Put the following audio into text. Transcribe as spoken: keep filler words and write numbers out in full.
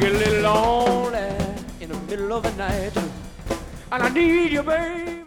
get a little lonely in the middle of the night, and I need you, babe.